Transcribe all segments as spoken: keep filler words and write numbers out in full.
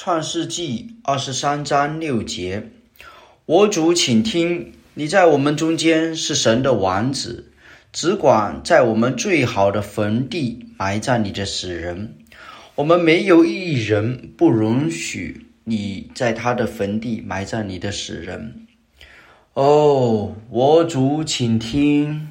创世纪二十三章六节，我主请听，你在我们中间是神的王子，只管在我们最好的坟地埋葬你的死人。我们没有一人不容许你在他的坟地埋葬你的死人。哦，我主请听，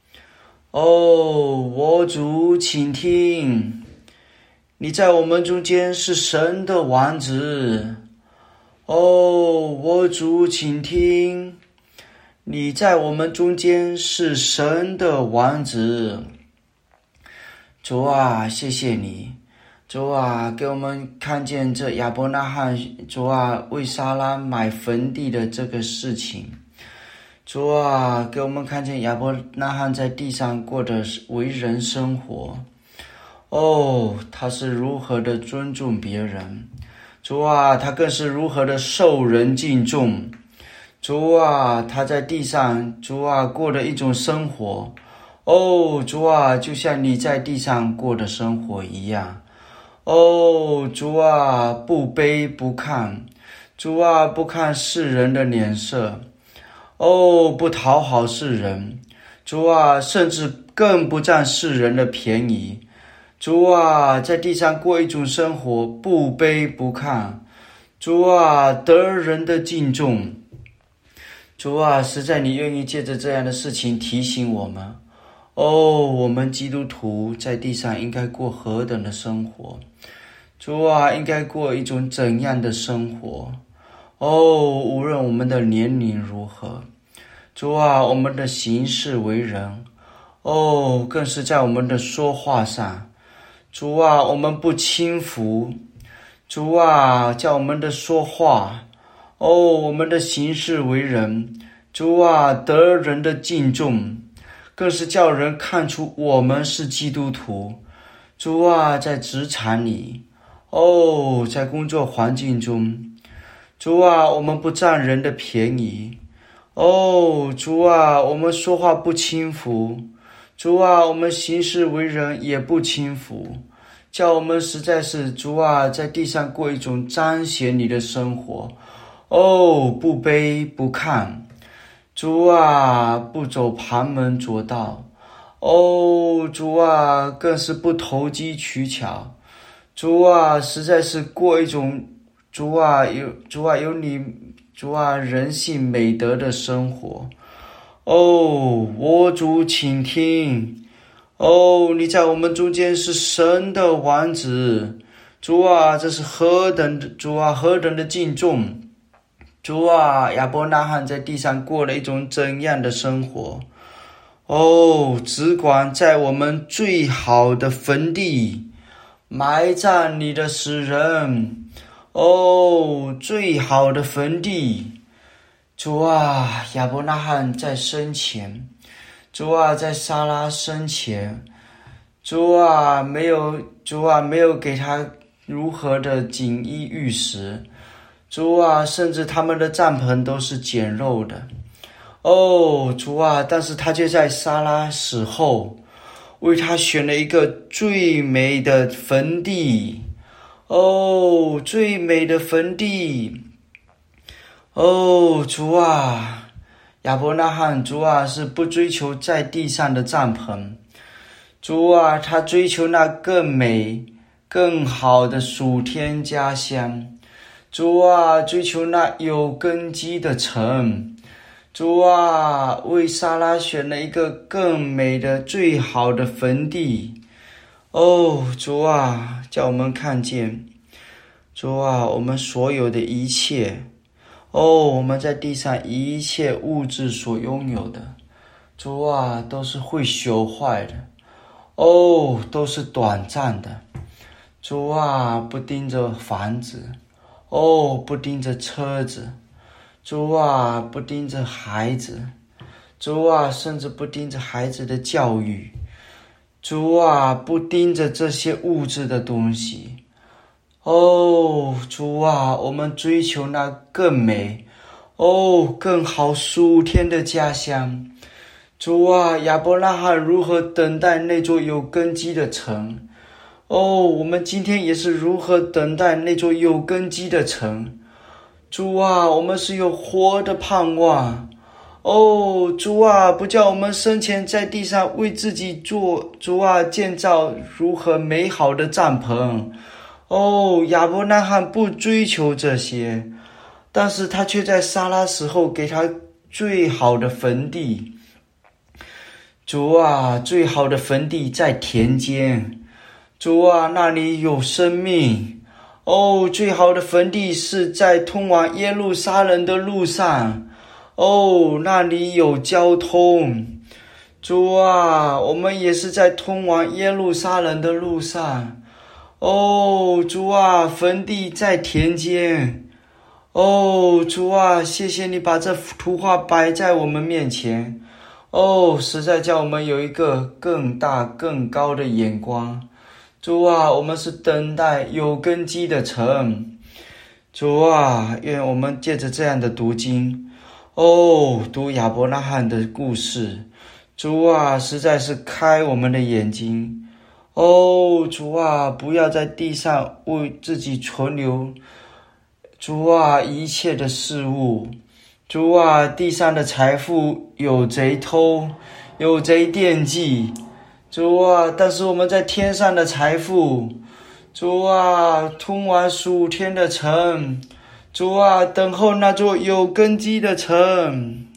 哦，我主请听，你在我们中间是神的王子。哦，我主请听，你在我们中间是神的王子。主啊，谢谢你，主啊，给我们看见这亚伯拉罕，主啊，为撒拉买坟地的这个事情。主啊，给我们看见亚伯拉罕在地上过的为人生活。哦，他是如何的尊重别人。主啊，他更是如何的受人敬重。主啊，他在地上，主啊，过的一种生活。哦，主啊，就像你在地上过的生活一样。哦，主啊，不卑不亢。主啊，不看世人的脸色。哦，不讨好世人。主啊，甚至更不占世人的便宜。主啊，在地上过一种生活，不卑不亢。主啊，得人的敬重。主啊，实在你愿意借着这样的事情提醒我们。哦，我们基督徒在地上应该过何等的生活。主啊，应该过一种怎样的生活。哦，无论我们的年龄如何，主啊，我们的行事为人，哦，更是在我们的说话上，主啊，我们不轻浮。主啊，叫我们的说话，哦，我们的行事为人，主啊，得人的敬重，更是叫人看出我们是基督徒。主啊，在职场里，哦，在工作环境中，主啊，我们不占人的便宜。哦，主啊，我们说话不轻浮。主啊，我们行事为人也不轻浮。叫我们实在是，主啊，在地上过一种彰显你的生活。哦，不卑不亢。主啊，不走旁门左道。哦，主啊，更是不投机取巧。主啊，实在是过一种主啊有主啊有你主啊人性美德的生活。哦，我主请听。哦，你在我们中间是神的王子。主啊，这是何等的主啊何等的敬重。主啊，亚伯拉罕在地上过了一种怎样的生活。哦，只管在我们最好的坟地埋葬你的死人。哦，最好的坟地。主啊，亚伯拉罕在生前，主啊，在撒拉生前，主啊，没有主啊没有给他如何的锦衣玉食。主啊，甚至他们的帐篷都是简陋的。哦，主啊，但是他就在撒拉死后为他选了一个最美的坟地。哦，最美的坟地。哦，主啊，亚伯拉罕，主啊，是不追求在地上的帐篷。主啊，他追求那更美更好的属天家乡。主啊，追求那有根基的城。主啊，为撒拉选了一个更美的最好的坟地。哦，主啊，叫我们看见，主啊，我们所有的一切，哦，我们在地上一切物质所拥有的，主啊，都是会朽坏的。哦，都是短暂的。主啊，不盯着房子，哦，不盯着车子。主啊，不盯着孩子。主啊，甚至不盯着孩子的教育。主啊，不盯着这些物质的东西。哦，主啊，我们追求那更美，哦，更好属天的家乡。主啊，亚伯拉罕如何等待那座有根基的城。 哦，我们今天也是如何等待那座有根基的城。主啊，我们是有活的盼望。哦，主啊，不叫我们生前在地上为自己做，主啊，建造如何美好的帐篷。哦，亚伯拉罕不追求这些，但是他却在撒拉死后给他最好的坟地。主啊，最好的坟地在田间。主啊，那里有生命。哦，最好的坟地是在通往耶路撒冷的路上。哦，那里有交通。主啊，我们也是在通往耶路撒冷的路上。哦，主啊，坟地在田间。哦，主啊，谢谢你把这图画摆在我们面前。哦，实在叫我们有一个更大更高的眼光。主啊，我们是等待有根基的城。主啊，愿我们借着这样的读经，哦，读亚伯拉罕的故事，主啊，实在是开我们的眼睛。哦，主啊，不要在地上为自己存留，主啊，一切的事物。主啊，地上的财富有贼偷，有贼惦记。主啊，但是我们在天上的财富，主啊，通往属天的城，主啊，等候那座有根基的城。